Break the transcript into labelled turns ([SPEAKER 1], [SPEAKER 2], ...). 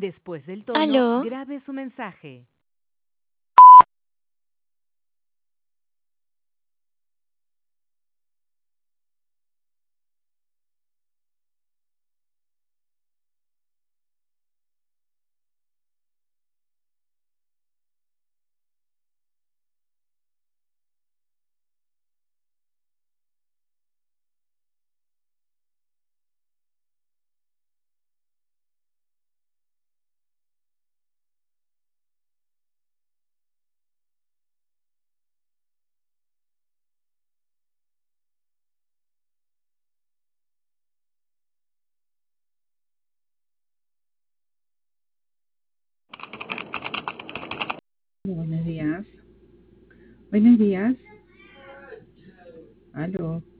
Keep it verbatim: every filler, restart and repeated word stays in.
[SPEAKER 1] Después del tono,
[SPEAKER 2] Aló,
[SPEAKER 1] grabe su mensaje.
[SPEAKER 3] Buenos días. Buenos días. Aló.